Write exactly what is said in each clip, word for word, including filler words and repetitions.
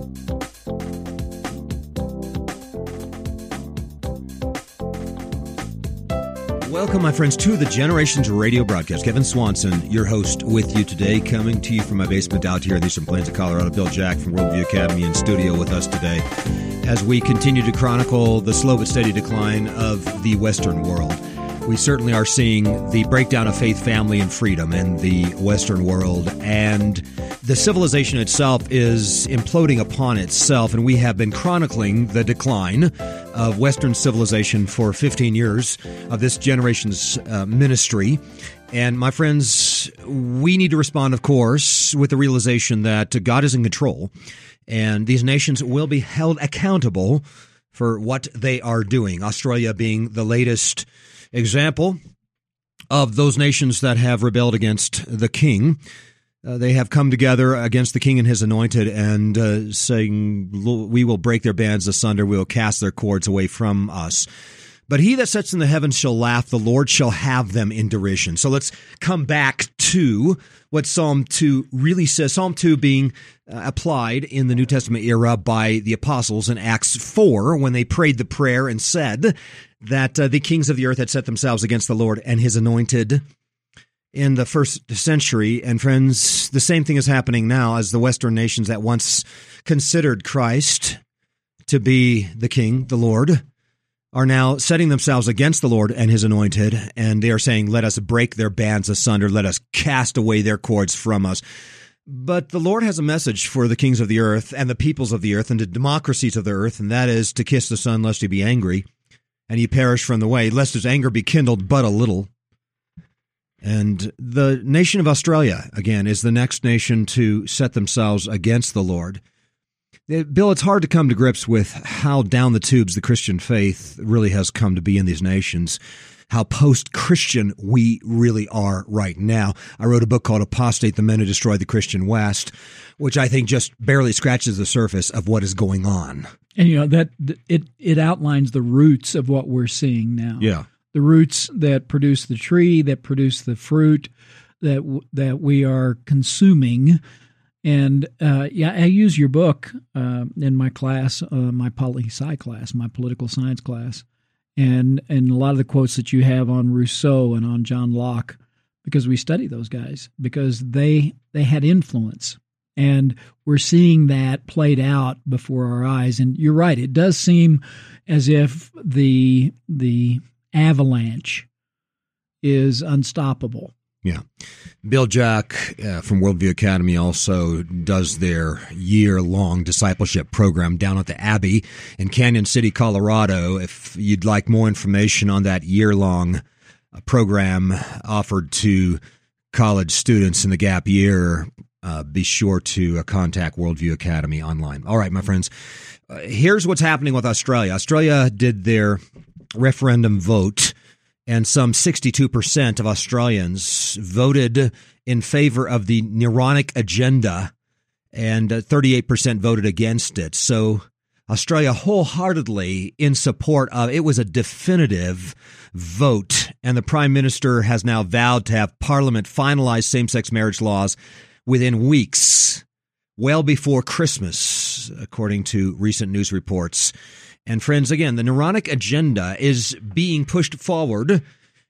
Welcome, my friends, to the Generations Radio broadcast. Kevin Swanson, your host, with you today, coming to you from my basement out here in the Eastern Plains of Colorado. Bill Jack from Worldview Academy in studio with us today as we continue to chronicle the slow but steady decline of the Western world. We certainly are seeing the breakdown of faith, family, and freedom in the Western world, and the civilization itself is imploding upon itself, and we have been chronicling the decline of Western civilization for fifteen years of this generation's uh, ministry. And my friends, we need to respond, of course, with the realization that God is in control, and these nations will be held accountable for what they are doing. Australia being the latest example of those nations that have rebelled against the king. Uh, they have come together against the king and his anointed and uh, saying, we will break their bands asunder, we will cast their cords away from us. But he that sits in the heavens shall laugh, the Lord shall have them in derision. So let's come back to what Psalm two really says. Psalm two being uh, applied in the New Testament era by the apostles in Acts four when they prayed the prayer and said that uh, the kings of the earth had set themselves against the Lord and his anointed in the first century. And friends, the same thing is happening now as the Western nations that once considered Christ to be the king, the Lord, are now setting themselves against the Lord and his anointed, and they are saying, let us break their bands asunder, let us cast away their cords from us. But the Lord has a message for the kings of the earth and the peoples of the earth and the democracies of the earth, and that is to kiss the Son lest he be angry, and he perish from the way, lest his anger be kindled but a little. And the nation of Australia, again, is the next nation to set themselves against the Lord. Bill, it's hard to come to grips with how down the tubes the Christian faith really has come to be in these nations, how post-Christian we really are right now. I wrote a book called Apostate, the Men Who Destroyed the Christian West, which I think just barely scratches the surface of what is going on. And, you know, that it, it outlines the roots of what we're seeing now. Yeah. The roots that produce the tree, that produce the fruit that that we are consuming. And uh, yeah, I use your book uh, in my class, uh, my poli-sci class, my political science class, and and a lot of the quotes that you have on Rousseau and on John Locke, because we study those guys, because they they had influence, and we're seeing that played out before our eyes. And you're right; it does seem as if the the avalanche is unstoppable. Yeah. Bill Jack uh, from Worldview Academy also does their year-long discipleship program down at the Abbey in Canyon City, Colorado. If you'd like more information on that year-long program offered to college students in the gap year, uh, be sure to uh, contact Worldview Academy online. All right, my friends, uh, here's what's happening with Australia. Australia did their referendum vote, and some sixty-two percent of Australians voted in favor of the Neuronic agenda, and thirty-eight percent voted against it. So Australia wholeheartedly in support of it. Was a definitive vote, and the Prime Minister has now vowed to have Parliament finalize same-sex marriage laws within weeks, well before Christmas, according to recent news reports. And friends, again, the Neuronic agenda is being pushed forward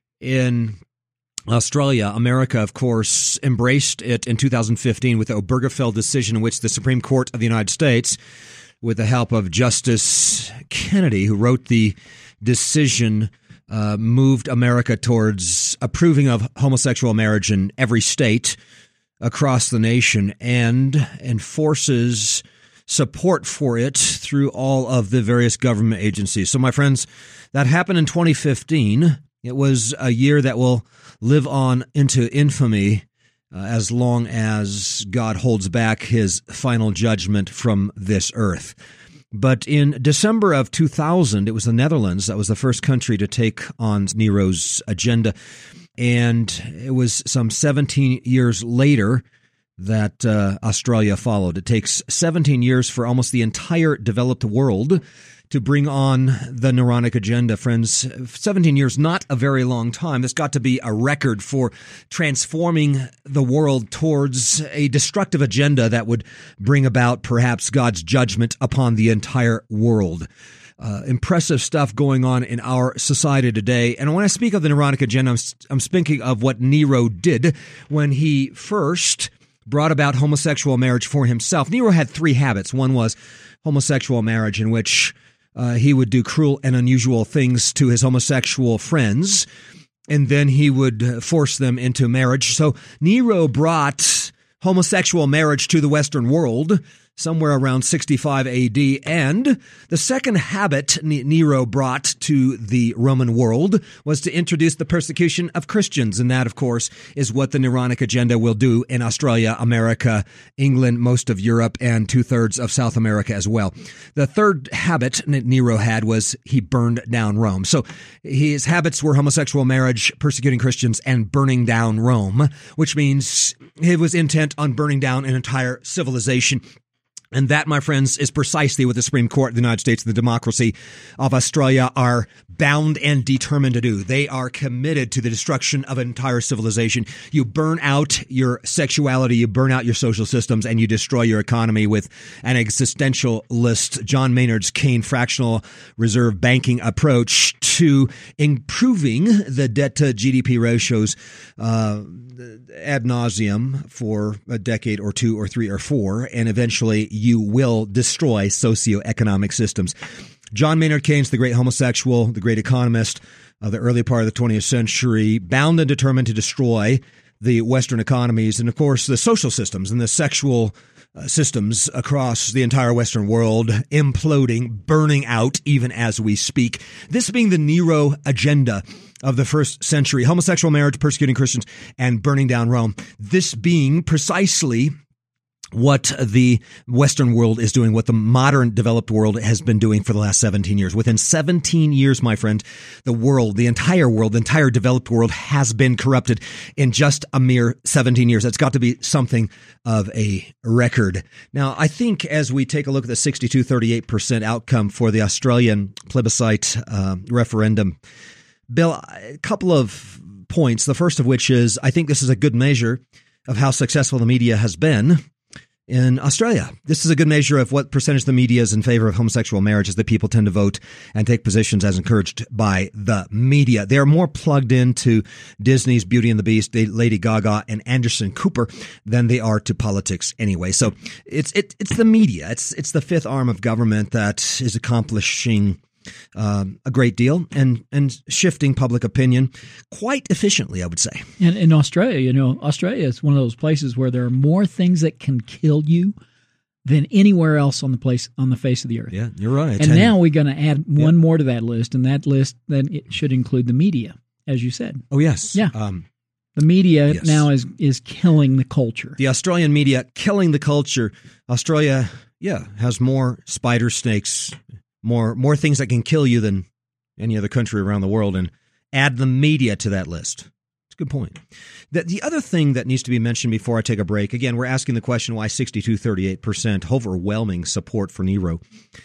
in Australia. America, of course, embraced it in two thousand fifteen with the Obergefell decision, in which the Supreme Court of the United States, with the help of Justice Kennedy, who wrote the decision, uh, moved America towards approving of homosexual marriage in every state across the nation and enforces support for it through all of the various government agencies. So, my friends, that happened in twenty fifteen. It was a year that will live on into infamy uh, as long as God holds back his final judgment from this earth. But in December of two thousand, it was the Netherlands that was the first country to take on Nero's agenda. And it was some seventeen years later that uh, Australia followed. It takes seventeen years for almost the entire developed world to bring on the Neuronic agenda, friends. seventeen years, not a very long time. This got to be a record for transforming the world towards a destructive agenda that would bring about perhaps God's judgment upon the entire world. Uh, impressive stuff going on in our society today. And when I speak of the Neuronic agenda, I'm, I'm speaking of what Nero did when he first brought about homosexual marriage for himself. Nero had three habits. One was homosexual marriage, in which uh, he would do cruel and unusual things to his homosexual friends, and then he would force them into marriage. So Nero brought homosexual marriage to the Western world somewhere around sixty-five A D. And the second habit Nero brought to the Roman world was to introduce the persecution of Christians. And that, of course, is what the Neuronic agenda will do in Australia, America, England, most of Europe, and two-thirds of South America as well. The third habit Nero had was he burned down Rome. So his habits were homosexual marriage, persecuting Christians, and burning down Rome, which means he was intent on burning down an entire civilization. And that, my friends, is precisely what the Supreme Court of the United States and the democracy of Australia are bound and determined to do. They are committed to the destruction of an entire civilization. You burn out your sexuality, you burn out your social systems, and you destroy your economy with an existentialist John Maynard's Keynes fractional reserve banking approach to improving the debt to G D P ratios uh, ad nauseum for a decade or two or three or four, and eventually you will destroy socioeconomic systems. John Maynard Keynes, the great homosexual, the great economist of the early part of the twentieth century, bound and determined to destroy the Western economies and, of course, the social systems and the sexual uh, systems across the entire Western world, imploding, burning out even as we speak. This being the Nero agenda of the first century, homosexual marriage, persecuting Christians, and burning down Rome. This being precisely what the Western world is doing, what the modern developed world has been doing for the last seventeen years. Within seventeen years, my friend, the world, the entire world, the entire developed world has been corrupted in just a mere seventeen years. That's got to be something of a record. Now, I think as we take a look at the sixty-two thirty-eight percent outcome for the Australian plebiscite uh, referendum, Bill, a couple of points. The first of which is I think this is a good measure of how successful the media has been in Australia. This is a good measure of what percentage of the media is in favor of homosexual marriage, as the people tend to vote and take positions as encouraged by the media. They're more plugged into Disney's Beauty and the Beast, Lady Gaga, and Anderson Cooper than they are to politics anyway. So it's it, it's the media. It's it's the fifth arm of government that is accomplishing Um, a great deal and and shifting public opinion quite efficiently, I would say. And in Australia, you know, Australia is one of those places where there are more things that can kill you than anywhere else on the place on the face of the earth. Yeah, you're right. And, and now we're going to add one yeah. more to that list, and that list then it should include the media, as you said. Oh yes, yeah. Um, the media yes. now is is killing the culture. The Australian media killing the culture. Australia, yeah, has more spider snakes. More more things that can kill you than any other country around the world, and add the media to that list. It's a good point. The, the other thing that needs to be mentioned before I take a break, again, we're asking the question why sixty-two thirty-eight percent overwhelming support for Nero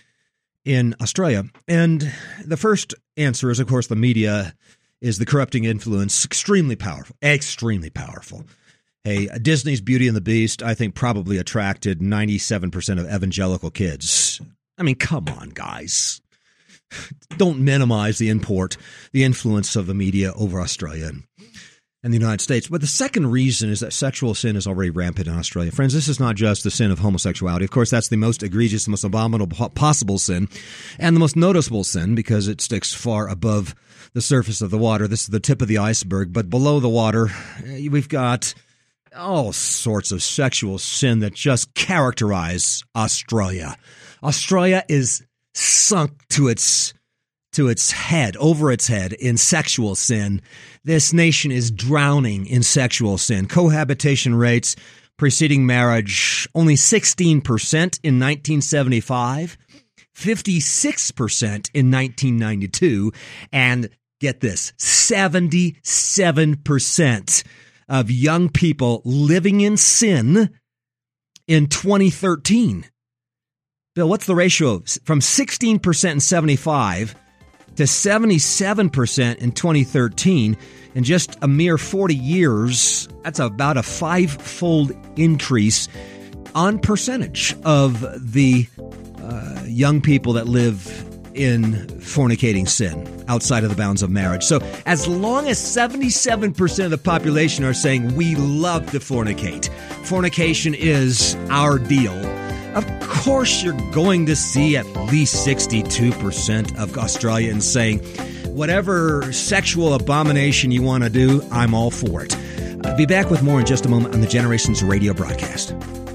in Australia. And the first answer is, of course, the media is the corrupting influence, extremely powerful, extremely powerful. Hey, Disney's Beauty and the Beast, I think, probably attracted ninety-seven percent of evangelical kids. I mean, come on, guys. Don't minimize the import, the influence of the media over Australia and, and the United States. But the second reason is that sexual sin is already rampant in Australia. Friends, this is not just the sin of homosexuality. Of course, that's the most egregious, the most abominable possible sin, and the most noticeable sin because it sticks far above the surface of the water. This is the tip of the iceberg. But below the water, we've got all sorts of sexual sin that just characterize Australia. Australia is sunk to its to its head, over its head, in sexual sin. This nation is drowning in sexual sin. Cohabitation rates preceding marriage, only sixteen percent in nineteen seventy-five, fifty-six percent in nineteen ninety-two, and get this, seventy-seven percent of young people living in sin in twenty thirteen. Bill, what's the ratio from sixteen percent in seventy-five to seventy-seven percent in twenty thirteen? In just a mere forty years, that's about a five-fold increase on percentage of the uh, young people that live in fornicating sin outside of the bounds of marriage. So as long as seventy-seven percent of the population are saying we love to fornicate, fornication is our deal, of course you're going to see at least sixty-two percent of Australians saying, whatever sexual abomination you want to do, I'm all for it. I'll be back with more in just a moment on the Generations Radio broadcast.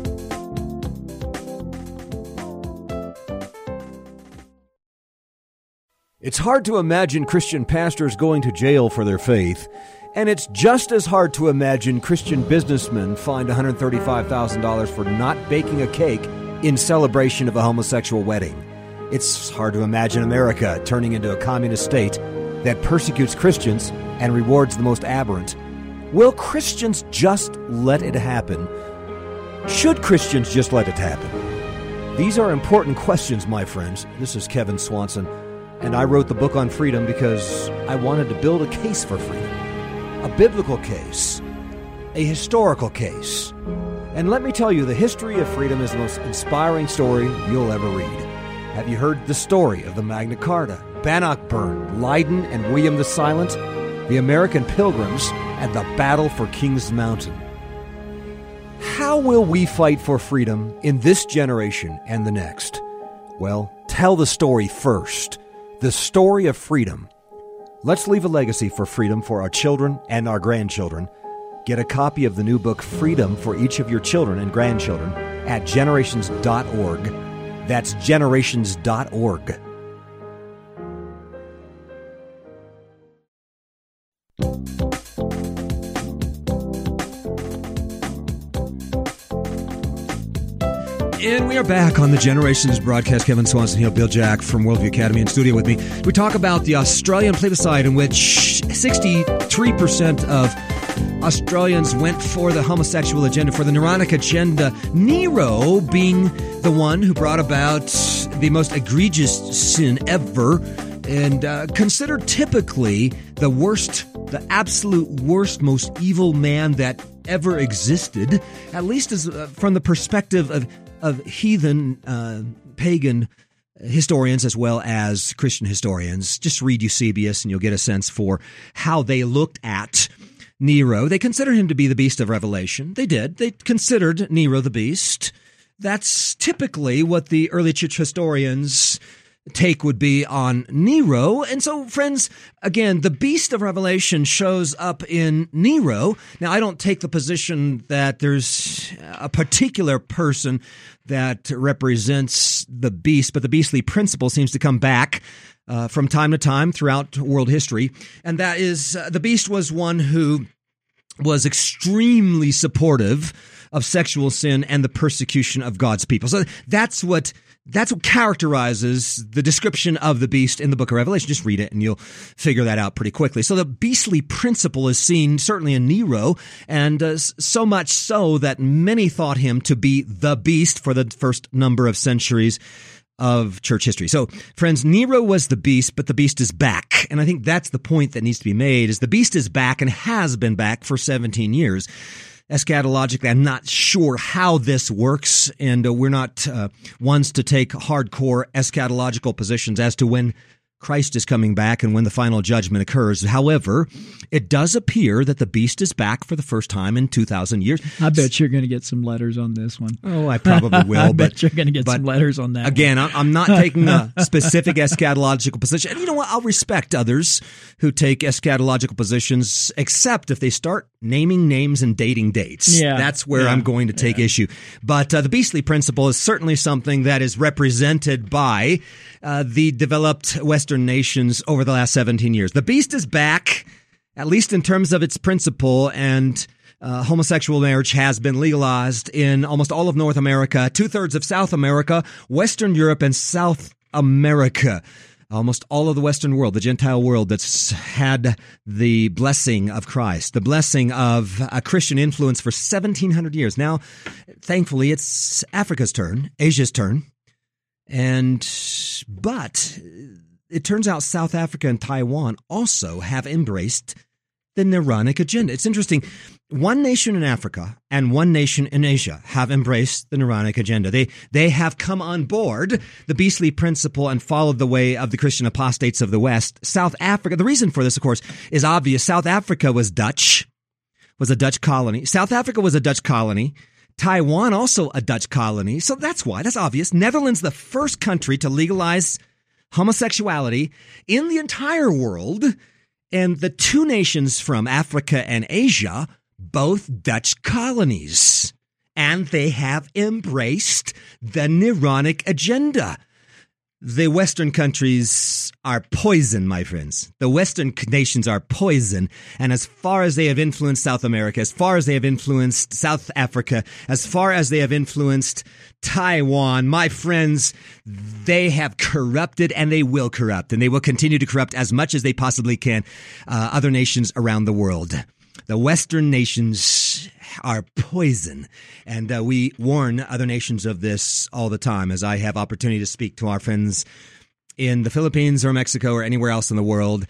It's hard to imagine Christian pastors going to jail for their faith, and it's just as hard to imagine Christian businessmen fined one hundred thirty-five thousand dollars for not baking a cake in celebration of a homosexual wedding. It's hard to imagine America turning into a communist state that persecutes Christians and rewards the most aberrant. Will Christians just let it happen? Should Christians just let it happen? These are important questions, my friends. This is Kevin Swanson, and I wrote the book on freedom because I wanted to build a case for freedom, a biblical case, a historical case. And let me tell you, the history of freedom is the most inspiring story you'll ever read. Have you heard the story of the Magna Carta, Bannockburn, Leiden, and William the Silent, the American Pilgrims, and the battle for Kings Mountain? How will we fight for freedom in this generation and the next? Well, tell the story first. The story of freedom. Let's leave a legacy for freedom for our children and our grandchildren. Get a copy of the new book, Freedom, for each of your children and grandchildren at generations dot org. That's generations dot org. And we are back on the Generations broadcast. Kevin Swanson here, Bill Jack from Worldview Academy in studio with me. We talk about the Australian plebiscite in which sixty-three percent of Australians went for the homosexual agenda, for the neurotic agenda. Nero being the one who brought about the most egregious sin ever, and uh, considered typically the worst, the absolute worst, most evil man that ever existed, at least as uh, from the perspective of of heathen, uh, pagan historians as well as Christian historians. Just read Eusebius and you'll get a sense for how they looked at Nero. They considered him to be the beast of Revelation. They did. They considered Nero the beast. That's typically what the early church historians take would be on Nero. And so, friends, again, the beast of Revelation shows up in Nero. Now, I don't take the position that there's a particular person that represents the beast, but the beastly principle seems to come back uh, from time to time throughout world history. And that is, uh, the beast was one who was extremely supportive of sexual sin and the persecution of God's people. So that's what That's what characterizes the description of the beast in the book of Revelation. Just read it and you'll figure that out pretty quickly. So the beastly principle is seen certainly in Nero, and uh, so much so that many thought him to be the beast for the first number of centuries of church history. So, friends, Nero was the beast, but the beast is back. And I think that's the point that needs to be made, is the beast is back and has been back for seventeen years. Eschatologically, I'm not sure how this works, and uh, we're not uh, ones to take hardcore eschatological positions as to when Christ is coming back and when the final judgment occurs. However, it does appear that the beast is back for the first time in two thousand years. I bet you're going to get some letters on this one. Oh, I probably will. I but, bet you're going to get some letters on that Again, one. I'm not taking a specific eschatological position. And you know what? I'll respect others who take eschatological positions, except if they start naming names and dating dates. Yeah. That's where yeah. I'm going to take yeah. issue. But uh, the beastly principle is certainly something that is represented by uh, the developed Western nations over the last seventeen years. The beast is back, at least in terms of its principle, and uh, homosexual marriage has been legalized in almost all of North America, two-thirds of South America, Western Europe, and South America. Almost all of the Western world, the Gentile world that's had the blessing of Christ, the blessing of a Christian influence for seventeen hundred years. Now, thankfully, it's Africa's turn, Asia's turn. And but it turns out South Africa and Taiwan also have embraced the Nironic agenda. It's interesting. One nation in Africa and one nation in Asia have embraced the Nironic agenda. They they have come on board the beastly principle and followed the way of the Christian apostates of the West. South Africa, the reason for this, of course, is obvious. South Africa was Dutch, was a Dutch colony. South Africa was a Dutch colony. Taiwan also a Dutch colony. So that's why. That's obvious. Netherlands, the first country to legalize homosexuality in the entire world. And the two nations from Africa and Asia, both Dutch colonies. And they have embraced the Nironic agenda. The Western countries are poison, my friends. The Western nations are poison. And as far as they have influenced South America, as far as they have influenced South Africa, as far as they have influenced Taiwan, my friends, they have corrupted and they will corrupt. And they will continue to corrupt as much as they possibly can uh, other nations around the world. The Western nations are poison, and uh, we warn other nations of this all the time as I have opportunity to speak to our friends in the Philippines or Mexico or anywhere else in the world.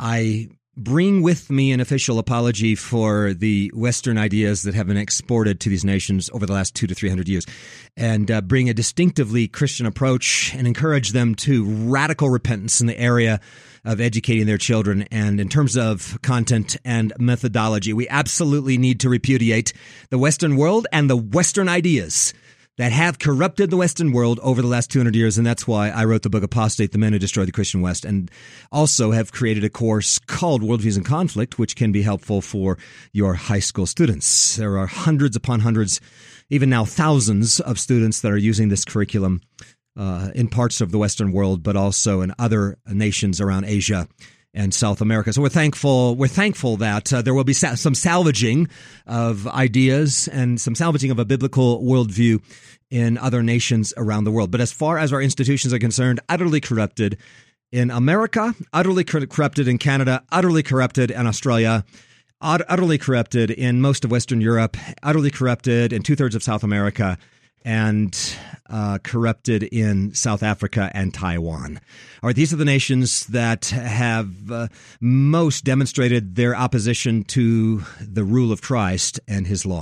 I bring with me an official apology for the Western ideas that have been exported to these nations over the last two to three hundred years, and uh, bring a distinctively Christian approach and encourage them to radical repentance in the area of educating their children. And in terms of content and methodology, we absolutely need to repudiate the Western world and the Western ideas that have corrupted the Western world over the last two hundred years. And that's why I wrote the book Apostate, The Men Who Destroyed the Christian West, and also have created a course called Worldviews in Conflict, which can be helpful for your high school students. There are hundreds upon hundreds, even now thousands of students that are using this curriculum Uh, in parts of the Western world, but also in other nations around Asia and South America. So we're thankful. We're thankful that uh, there will be sa- some salvaging of ideas and some salvaging of a biblical worldview in other nations around the world. But as far as our institutions are concerned, utterly corrupted in America, utterly cor- corrupted in Canada, utterly corrupted in Australia, ut- utterly corrupted in most of Western Europe, utterly corrupted in two thirds of South America, and uh, corrupted in South Africa and Taiwan. All right, these are the nations that have uh, most demonstrated their opposition to the rule of Christ and his law.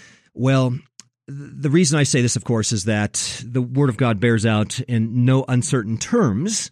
Well, the reason I say this, of course, is that the Word of God bears out in no uncertain terms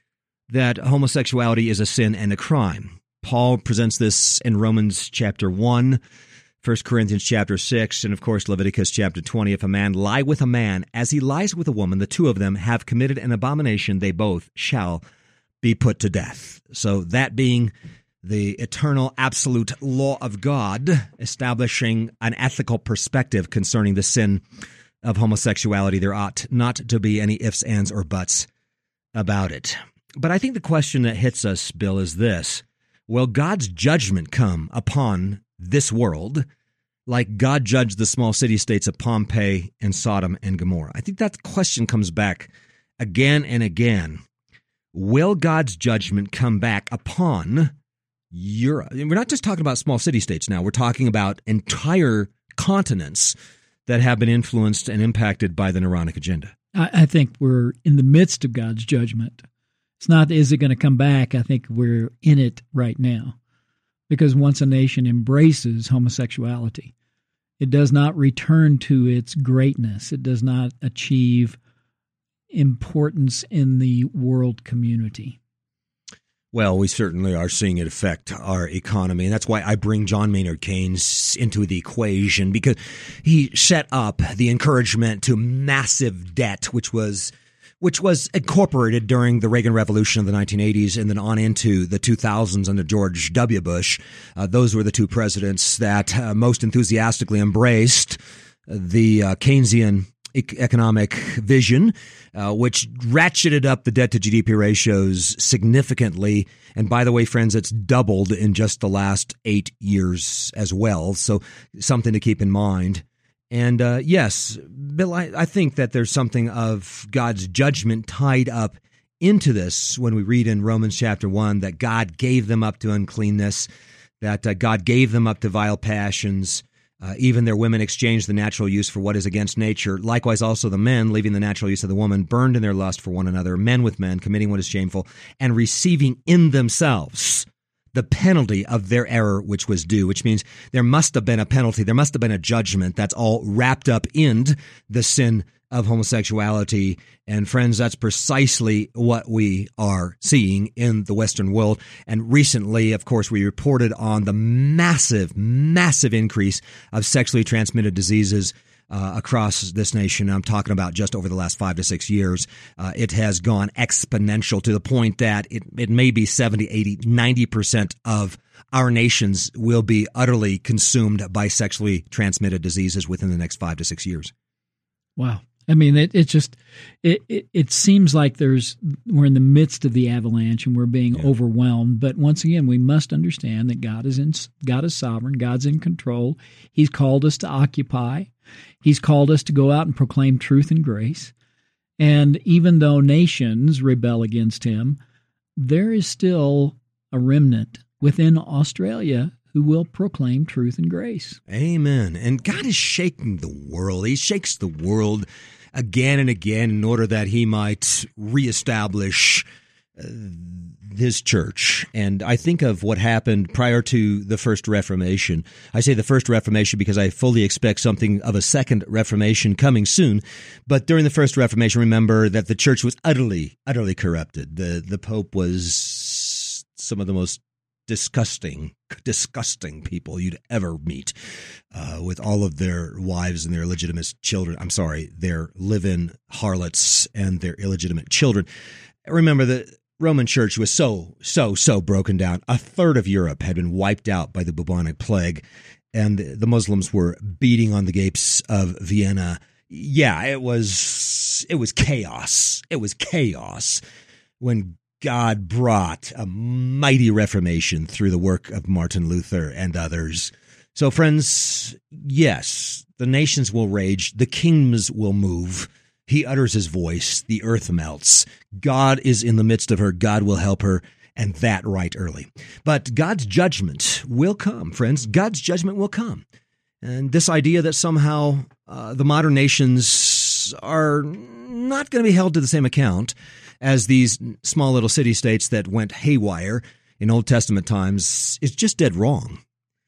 that homosexuality is a sin and a crime. Paul presents this in Romans chapter one, First Corinthians chapter six, and of course Leviticus chapter twenty. If a man lie with a man as he lies with a woman, the two of them have committed an abomination, they both shall be put to death. So that being the eternal absolute law of God, establishing an ethical perspective concerning the sin of homosexuality, there ought not to be any ifs, ands, or buts about it. But I think the question that hits us, Bill, is this: will God's judgment come upon this world like God judged the small city-states of Pompeii and Sodom and Gomorrah? I think that question comes back again and again. Will God's judgment come back upon Europe? We're not just talking about small city-states now. We're talking about entire continents that have been influenced and impacted by the Nironic agenda. I, I think we're in the midst of God's judgment. It's not, is it going to come back? I think we're in it right now. Because once a nation embraces homosexuality, it does not return to its greatness. It does not achieve importance in the world community. Well, we certainly are seeing it affect our economy, and that's why I bring John Maynard Keynes into the equation, because he set up the encouragement to massive debt, which was which was incorporated during the Reagan Revolution of the nineteen eighties and then on into the two thousands under George W. Bush. Uh, those were the two presidents that uh, most enthusiastically embraced the uh, Keynesian e- economic vision, uh, which ratcheted up the debt-to-G D P ratios significantly. And by the way, friends, it's doubled in just the last eight years as well, so something to keep in mind. And uh, yes, Bill, I, I think that there's something of God's judgment tied up into this when we read in Romans chapter one that God gave them up to uncleanness, that uh, God gave them up to vile passions, Uh, even their women exchanged the natural use for what is against nature. Likewise, also the men, leaving the natural use of the woman, burned in their lust for one another, men with men, committing what is shameful, and receiving in themselves the penalty of their error which was due, which means there must have been a penalty, there must have been a judgment that's all wrapped up in the sin of homosexuality. And friends, that's precisely what we are seeing in the Western world. And recently, of course, we reported on the massive, massive increase of sexually transmitted diseases uh, across this nation. I'm talking about just over the last five to six years. Uh, it has gone exponential to the point that it, it may be seventy, eighty, ninety percent of our nations will be utterly consumed by sexually transmitted diseases within the next five to six years. Wow. I mean, it, it just, it, it, it seems like there's, we're in the midst of the avalanche and we're being yeah. overwhelmed. But once again, we must understand that God is in, God is sovereign. God's in control. He's called us to occupy. He's called us to go out and proclaim truth and grace. And even though nations rebel against him, there is still a remnant within Australia who will proclaim truth and grace. Amen. And God is shaking the world. He shakes the world again and again in order that he might reestablish uh, his church. And I think of what happened prior to the First Reformation. I say the First Reformation because I fully expect something of a Second Reformation coming soon. But during the First Reformation, remember that the church was utterly, utterly corrupted. The, the Pope was some of the most disgusting, disgusting people you'd ever meet, uh, with all of their wives and their illegitimate children. I'm sorry, their live-in harlots and their illegitimate children. Remember, the Roman Church was so, so, so broken down. A third of Europe had been wiped out by the bubonic plague, and the Muslims were beating on the gates of Vienna. Yeah, it was, it was chaos. It was chaos when God brought a mighty reformation through the work of Martin Luther and others. So, friends, yes, the nations will rage, the kingdoms will move. He utters his voice, the earth melts. God is in the midst of her, God will help her, and that right early. But God's judgment will come, friends. God's judgment will come. And this idea that somehow uh, the modern nations are not going to be held to the same account as these small little city-states that went haywire in Old Testament times is just dead wrong.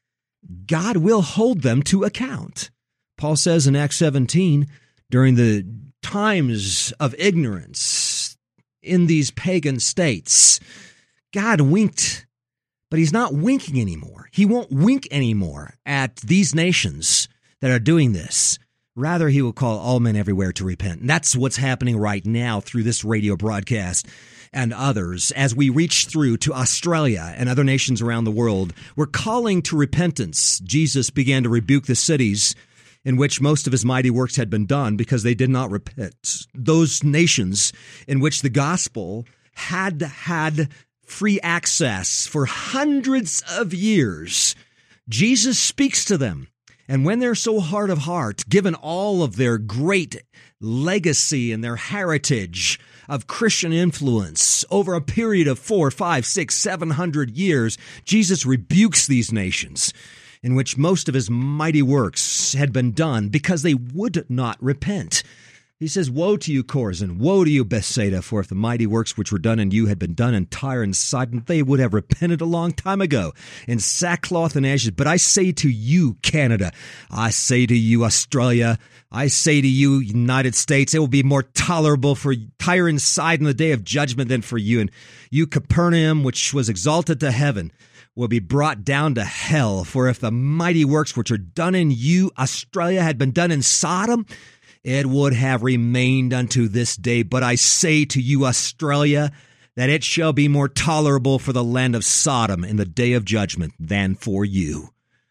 God will hold them to account. Paul says in Acts seventeen, during the times of ignorance in these pagan states, God winked, but he's not winking anymore. He won't wink anymore at these nations that are doing this. Rather, he will call all men everywhere to repent. And that's what's happening right now through this radio broadcast and others. As we reach through to Australia and other nations around the world, we're calling to repentance. Jesus began to rebuke the cities in which most of his mighty works had been done because they did not repent. Those nations in which the gospel had had free access for hundreds of years, Jesus speaks to them. And when they're so hard of heart, given all of their great legacy and their heritage of Christian influence over a period of four, five, six, seven hundred years, Jesus rebukes these nations in which most of his mighty works had been done because they would not repent. He says, "Woe to you, Chorazin! Woe to you, Bethsaida! For if the mighty works which were done in you had been done in Tyre and Sidon, they would have repented a long time ago in sackcloth and ashes. But I say to you, Canada, I say to you, Australia, I say to you, United States, it will be more tolerable for Tyre and Sidon in the day of judgment than for you. And you, Capernaum, which was exalted to heaven, will be brought down to hell. For if the mighty works which are done in you, Australia, had been done in Sodom, it would have remained unto this day. But I say to you, Australia, that it shall be more tolerable for the land of Sodom in the day of judgment than for you."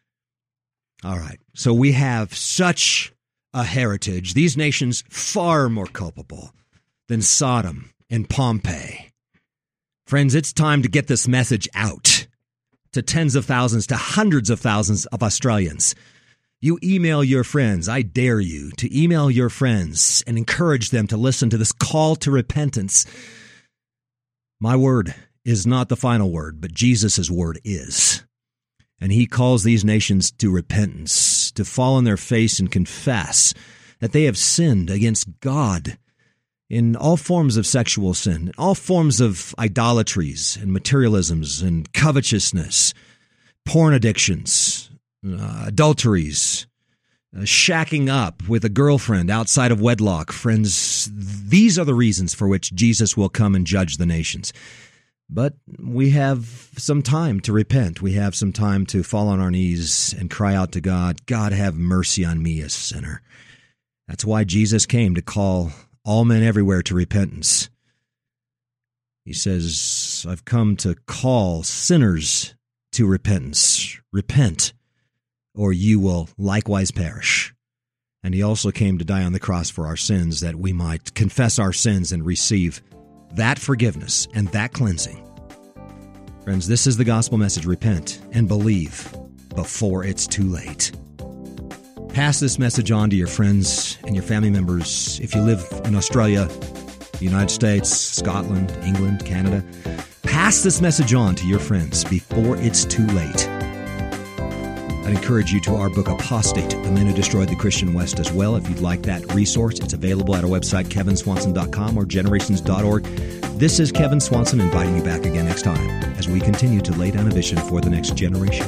All right. So we have such a heritage. These nations far more culpable than Sodom and Pompeii. Friends, it's time to get this message out to tens of thousands, to hundreds of thousands of Australians. You email your friends. I dare you to email your friends and encourage them to listen to this call to repentance. My word is not the final word, but Jesus' word is. And he calls these nations to repentance, to fall on their face and confess that they have sinned against God in all forms of sexual sin, all forms of idolatries and materialisms and covetousness, porn addictions, uh, adulteries, uh, shacking up with a girlfriend outside of wedlock. Friends, these are the reasons for which Jesus will come and judge the nations. But we have some time to repent. We have some time to fall on our knees and cry out to God, God, have mercy on me, a sinner. That's why Jesus came, to call all men everywhere to repentance. He says, I've come to call sinners to repentance. Repent, or you will likewise perish. And he also came to die on the cross for our sins, that we might confess our sins and receive that forgiveness and that cleansing. Friends, this is the gospel message. Repent and believe before it's too late. Pass this message on to your friends and your family members. If you live in Australia, the United States, Scotland, England, Canada, pass this message on to your friends before it's too late. I'd encourage you to our book, Apostate, The Men Who Destroyed the Christian West, as well. If you'd like that resource, it's available at our website, kevin swanson dot com or generations dot org. This is Kevin Swanson inviting you back again next time as we continue to lay down a vision for the next generation.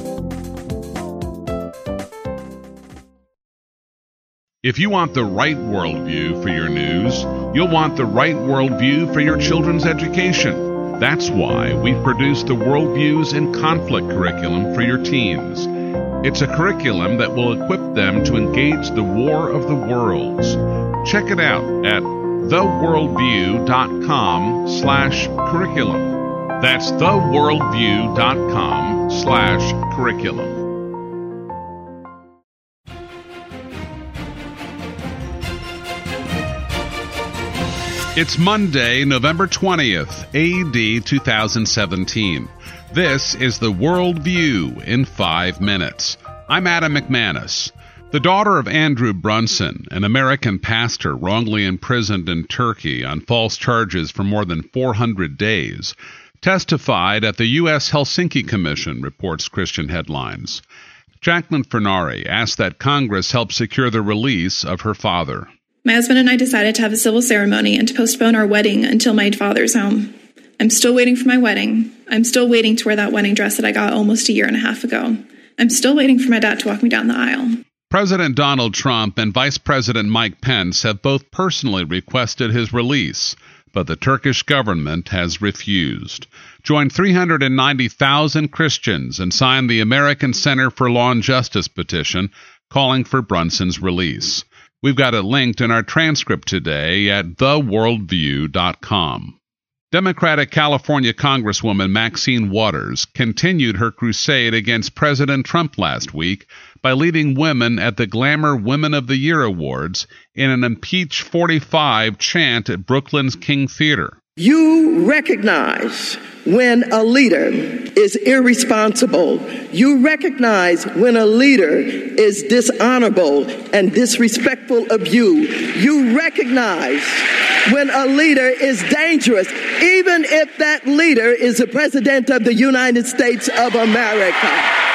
If you want the right worldview for your news, you'll want the right worldview for your children's education. That's why we've produced the Worldviews in Conflict curriculum for your teens. It's a curriculum that will equip them to engage the war of the worlds. Check it out at theworldview.com slash curriculum. That's theworldview.com slash curriculum. It's Monday, November twentieth, A D two thousand seventeen. This is the Worldview in five minutes. I'm Adam McManus. The daughter of Andrew Brunson, an American pastor wrongly imprisoned in Turkey on false charges for more than four hundred days, testified at the U S Helsinki Commission, reports Christian Headlines. Jacqueline Fernari asked that Congress help secure the release of her father. My husband and I decided to have a civil ceremony and to postpone our wedding until my father's home. I'm still waiting for my wedding. I'm still waiting to wear that wedding dress that I got almost a year and a half ago. I'm still waiting for my dad to walk me down the aisle. President Donald Trump and Vice President Mike Pence have both personally requested his release, but the Turkish government has refused. Join three hundred ninety thousand Christians and sign the American Center for Law and Justice petition calling for Brunson's release. We've got it linked in our transcript today at the worldview dot com. Democratic California Congresswoman Maxine Waters continued her crusade against President Trump last week by leading women at the Glamour Women of the Year Awards in an Impeach forty-five chant at Brooklyn's King Theater. You recognize when a leader is irresponsible. You recognize when a leader is dishonorable and disrespectful of you. You recognize when a leader is dangerous, even if that leader is the President of the United States of America.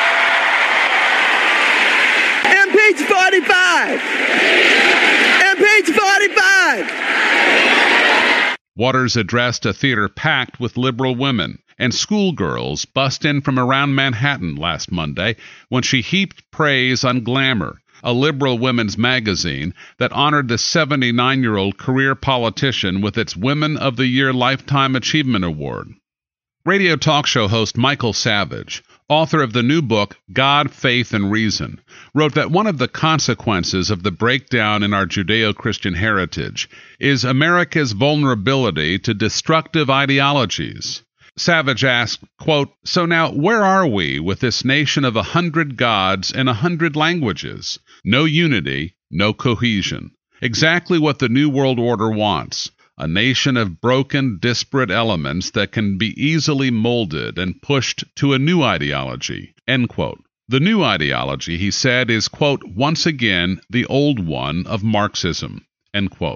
Impeach forty-five! Impeach forty-five! Waters addressed a theater packed with liberal women, and schoolgirls bust in from around Manhattan last Monday when she heaped praise on Glamour, a liberal women's magazine that honored the seventy-nine-year-old career politician with its Women of the Year Lifetime Achievement Award. Radio talk show host Michael Savage, author of the new book God, Faith, and Reason, wrote that one of the consequences of the breakdown in our Judeo-Christian heritage is America's vulnerability to destructive ideologies. Savage asked, quote, "So now where are we with this nation of a hundred gods and a hundred languages? No unity, no cohesion. Exactly what the New World Order wants. A nation of broken, disparate elements that can be easily molded and pushed to a new ideology," end quote. The new ideology, he said, is, quote, "once again the old one of Marxism," end quote.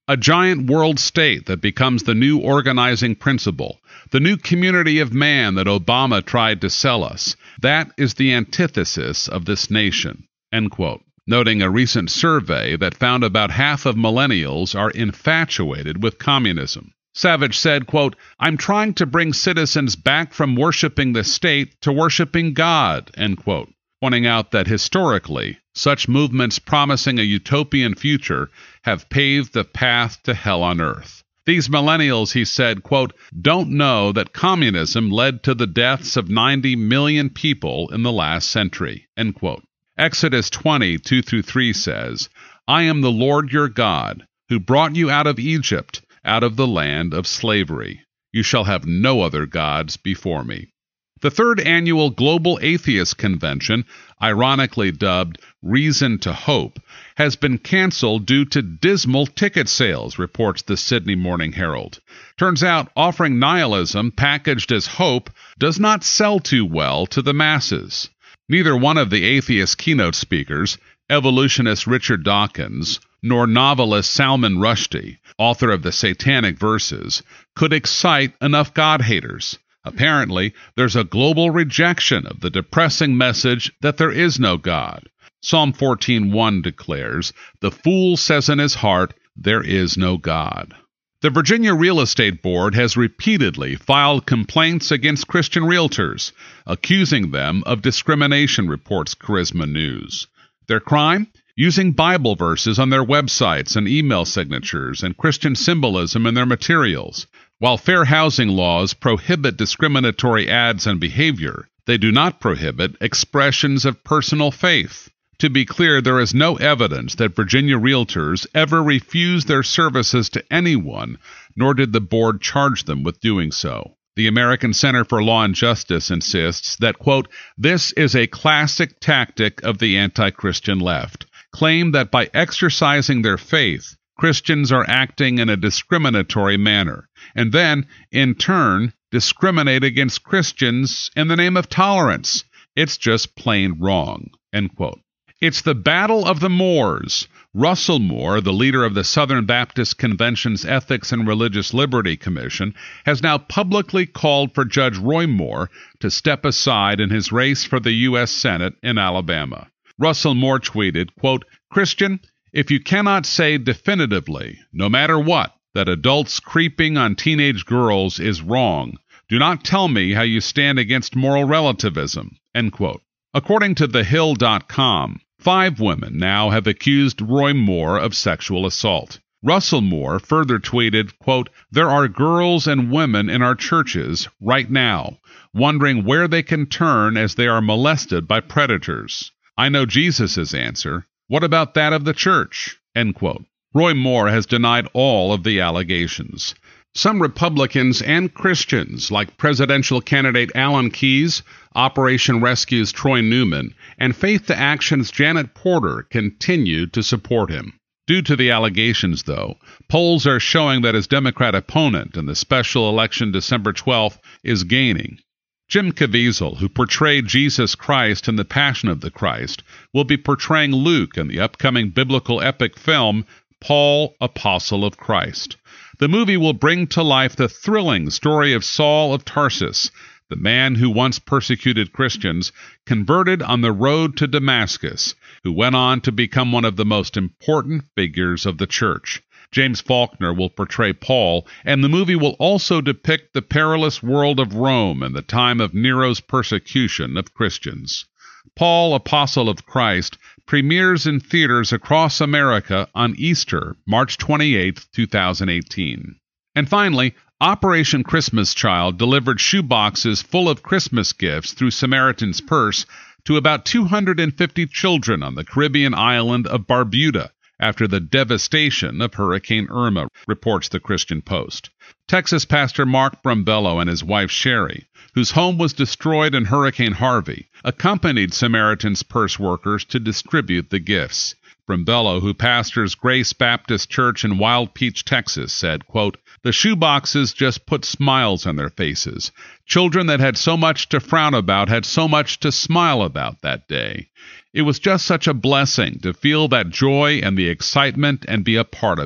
A giant world state that becomes the new organizing principle, the new community of man that Obama tried to sell us. That is the antithesis of this nation." End quote. Noting a recent survey that found about half of millennials are infatuated with communism. Savage said, quote, "I'm trying to bring citizens back from worshiping the state to worshiping God," end quote, pointing out that historically, such movements promising a utopian future have paved the path to hell on earth. These millennials, he said, quote, "don't know that communism led to the deaths of ninety million people in the last century," end quote. Exodus twenty, two through three says, "I am the Lord your God, who brought you out of Egypt, out of the land of slavery. You shall have no other gods before me." The third annual Global Atheist Convention, ironically dubbed Reason to Hope, has been canceled due to dismal ticket sales, reports the Sydney Morning Herald. Turns out offering nihilism packaged as hope does not sell too well to the masses. Neither one of the atheist keynote speakers, evolutionist Richard Dawkins, nor novelist Salman Rushdie, author of the Satanic Verses, could excite enough God-haters. Apparently, there's a global rejection of the depressing message that there is no God. Psalm fourteen one declares, "The fool says in his heart, there is no God." The Virginia Real Estate Board has repeatedly filed complaints against Christian realtors, accusing them of discrimination, reports Charisma News. Their crime? Using Bible verses on their websites and email signatures and Christian symbolism in their materials. While fair housing laws prohibit discriminatory ads and behavior, they do not prohibit expressions of personal faith. To be clear, there is no evidence that Virginia realtors ever refused their services to anyone, nor did the board charge them with doing so. The American Center for Law and Justice insists that, quote, "this is a classic tactic of the anti-Christian left, claim that by exercising their faith, Christians are acting in a discriminatory manner, and then, in turn, discriminate against Christians in the name of tolerance. It's just plain wrong," end quote. It's the battle of the Moors. Russell Moore, the leader of the Southern Baptist Convention's Ethics and Religious Liberty Commission, has now publicly called for Judge Roy Moore to step aside in his race for the U S Senate in Alabama. Russell Moore tweeted, quote, "Christian, if you cannot say definitively, no matter what, that adults creeping on teenage girls is wrong, do not tell me how you stand against moral relativism," end quote. According to the hill dot com, five women now have accused Roy Moore of sexual assault. Russell Moore further tweeted, quote, "There are girls and women in our churches right now, wondering where they can turn as they are molested by predators. I know Jesus' answer. What about that of the church?" End quote. Roy Moore has denied all of the allegations. Some Republicans and Christians, like presidential candidate Alan Keyes, Operation Rescue's Troy Newman, and Faith to Action's Janet Porter, continue to support him. Due to the allegations, though, polls are showing that his Democrat opponent in the special election December twelfth is gaining. Jim Caviezel, who portrayed Jesus Christ in The Passion of the Christ, will be portraying Luke in the upcoming biblical epic film Paul, Apostle of Christ. The movie will bring to life the thrilling story of Saul of Tarsus, the man who once persecuted Christians, converted on the road to Damascus, who went on to become one of the most important figures of the church. James Faulkner will portray Paul, and the movie will also depict the perilous world of Rome in the time of Nero's persecution of Christians. Paul, Apostle of Christ, premieres in theaters across America on Easter, March twenty-eighth, twenty eighteen. And finally, Operation Christmas Child delivered shoeboxes full of Christmas gifts through Samaritan's Purse to about two hundred fifty children on the Caribbean island of Barbuda after the devastation of Hurricane Irma, reports the Christian Post. Texas pastor Mark Brumbello and his wife Sherry, whose home was destroyed in Hurricane Harvey, accompanied Samaritan's Purse workers to distribute the gifts. Brumbello, who pastors Grace Baptist Church in Wild Peach, Texas, said, quote, "The shoeboxes just put smiles on their faces. Children that had so much to frown about had so much to smile about that day. It was just such a blessing to feel that joy and the excitement and be a part of that."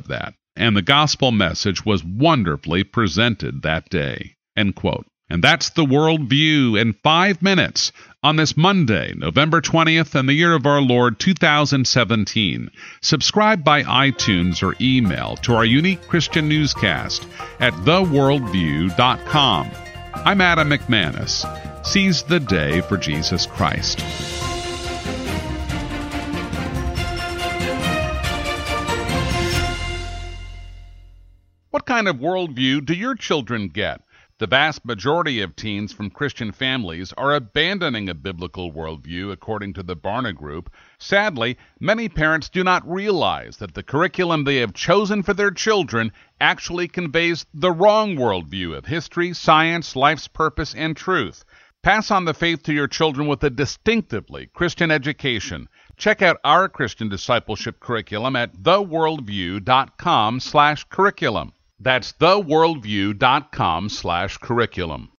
and the gospel message was wonderfully presented that day." End quote. And that's the Worldview in five minutes on this Monday, November twentieth, in the year of our Lord two thousand seventeen. Subscribe by iTunes or email to our unique Christian newscast at the worldview dot com. I'm Adam McManus. Seize the day for Jesus Christ. What kind of worldview do your children get? The vast majority of teens from Christian families are abandoning a biblical worldview, according to the Barna Group. Sadly, many parents do not realize that the curriculum they have chosen for their children actually conveys the wrong worldview of history, science, life's purpose, and truth. Pass on the faith to your children with a distinctively Christian education. Check out our Christian discipleship curriculum at the worldview dot com slash curriculum. That's the worldview dot com slash curriculum.